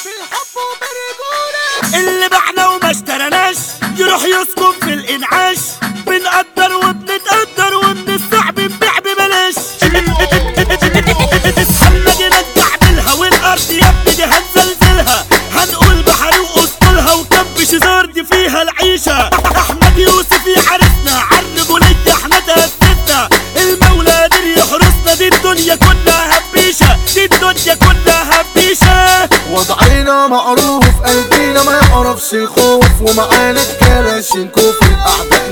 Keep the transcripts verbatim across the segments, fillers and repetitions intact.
بالحب وبالرجولة. اللي بعنا وما اشترناش يروح يسكن في الانعاش. بنقدر وبنتقدر ومن الصعب نبيع ببلاش. محمد نرجع بالها والارض يا ابني دي هنزلزلها. هنقول بحري واسطولها وكب شزار دي فيها العيشه. احمد يوسف يحارسنا عالرجوليه احنا تأسسنا. المولى قادر يحرسنا. دي الدنيا كلها هبيشه. دي الدنيا كلها هبيشه. وضعنا معروف قلبينا ما يعرفش الخوف. ومعانا الكلاشينكوف الاعداء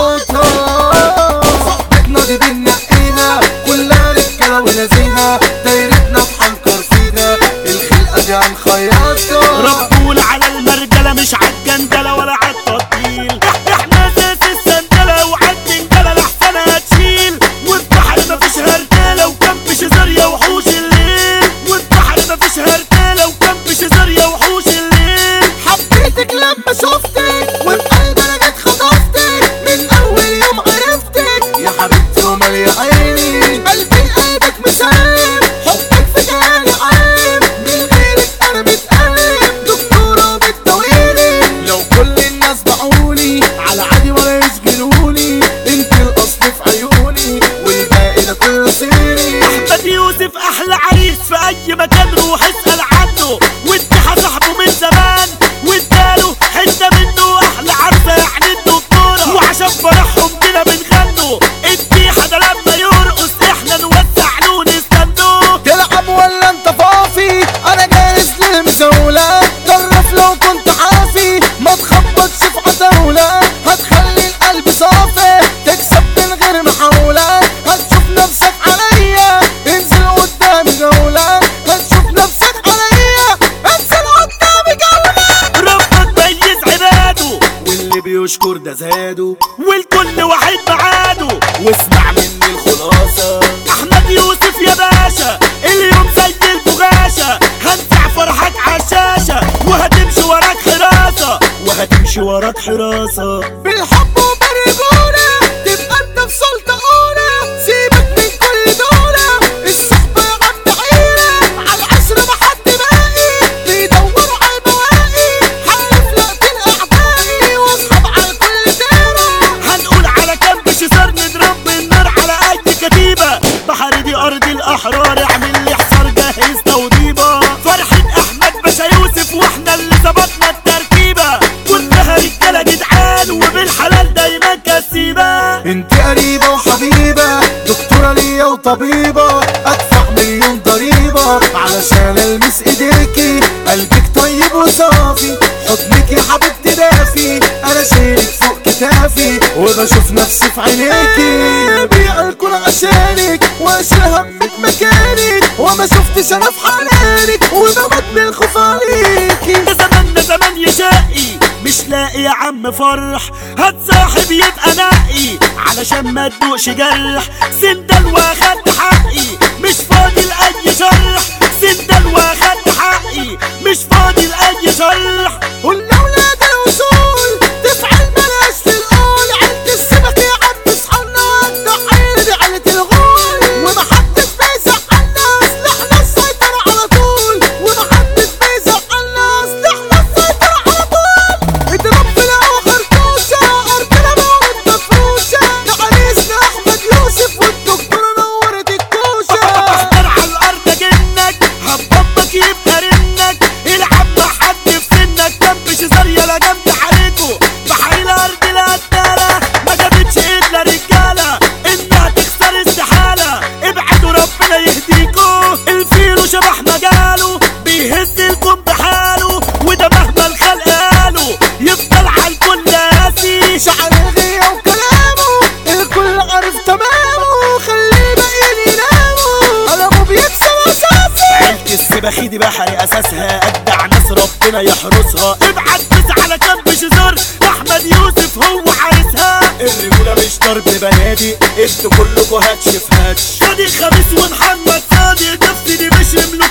نظبطها. صحبتنا دي بنقيها كلها رجاله ونزيهه. دايرتنا بحنكر فيها الخلقه دي هنخيطها. ربول على المرجله مش عالجندله ولا عالتطبيل. احنا اساس السندله وعالجندله لحسن هتشيل. والبحر مفيش هرتاله وكب شزاريا وحوش الليل. والبحر مفيش هرتاله وكب شزاريا وحوش الليل. حبيتك لما شفتك وبقلبي انا جيت خطفتك. من اول يوم عرفتك يا حبيبتي ومالية عيني. قلبي لقلبك مسلم حبك في جالي عام. من غيرك انا متألم دكتورة وبتداويني. لو كل الناس باعوني على عادي ولا يشغلوني. انت الاصل في عيوني والباقي ده كله صيني. احمد يوسف احلى عريس في اي مكان روح اسأل عنه. واديها صاحبه من زمان واداله حته منه. احلى عرسه يعني الدكتوره. وعشان فرحهم كده بنغنوا. اديها ده لما يرقص احنا نوسع له نستنوه. تلعب ولا انت فافي؟ انا جاهز للمزاولة. جرب لو كنت حافي ما تخبطش في عتاولة. هتخلي القلب صافي تكسب من غير محاولة. هتشوف نفسك عليا انزل قدامي جولة. هتشوف نفسك عليا انزل قدامي جولة. ربك ميز عباده واللي بيشكر ده زاده. والكل واحد معاده. واسمع مني الخلاصة. احمد يوسف يا باشا اليوم زي البغاشة. هنزع فرحك عالشاشة وهتمشي وراك حراسة. وهتمشي وراك حراسة. بالحب وبالرجولة تبقى انت في سلطة اولى. سيبك من كل دولة. الصحبة يا عم عيلة على العشرة محد باقي. بيدوروا على البواقي. حلف لقتل اعدائي واصحاب على كل دايرة. هنقول على كم شزار نضرب بالنار على اي كتيبة. بحر دي ارض الاحرار اعمل لي حصار جهز توضيبة. فرحة احمد باشا يوسف واحنا اللي ظبطنا التركيبة. كلها رجالة جدعان وبالحلال دايما كسيبة. انت قريبة وحبيبة دكتورة ليا وطبيبة. ادفع مليون ضريبة علشان المس ايديكي. قلبك طيب وصافي حضنك يا حبيبتي دافي. انا شايلك فوق كتافي وبشوف نفسي في عينيكي. بيع الكل عشانك واشيل همك مكانك. وما شفتش انا في حنانك وبموت من الخوف عليكي. ده زمان ده زمان يشقي مش لاقي يا عم فرح. هتصاحب يبقى نقي علشان ما تدوقش جرح. سندل واخدت حقي مش فاضي لأي شرح. سندل واخدت حقي مش فاضي لأي شرح. قلنا ولاد الوصول تفعل بلاش في القول. عند السمك يا عم اصحابنا الضحية دي عيلة الغول. ومحدش بيزعلنا سلاحنا السيطرة على طول. ومحدش بيزعلنا سلاحنا السيطرة على طول. اضرب في الهوا خرطوشة ارضنا موت مفروشة. ده عريسنا احمد يوسف والدكتورة نورت الكوشة. احضر على الارض جنك هبطك يبقى رنك. العب مع حد في سنك جنب شزار يلا جنب حالته. بحري الارض القتالة ما جابتش الا رجالة. انها تخسر استحالة. ابعدوا ربنا يهديكوا. الفيلو شبح مجاله بيهز الكون بحاله. وده مهما الخلق قالوا يفضل على الكل قاسي. شعر الغية وكلامه الكل عارف تمامه. خلي الباقيين يناموا قلمه بيكسب اساسي. عيلة السباخي دي بحري اساسها اجدع ناس ربنا يحرسها. ابعت بس على جنب شزار احمد يوسف هو عارسها. الرجولة مش ضرب بنادي انتوا كلكوا هاتش في هاتش. صادق خميس ومحمد صادق نفسي دي مش ملوك.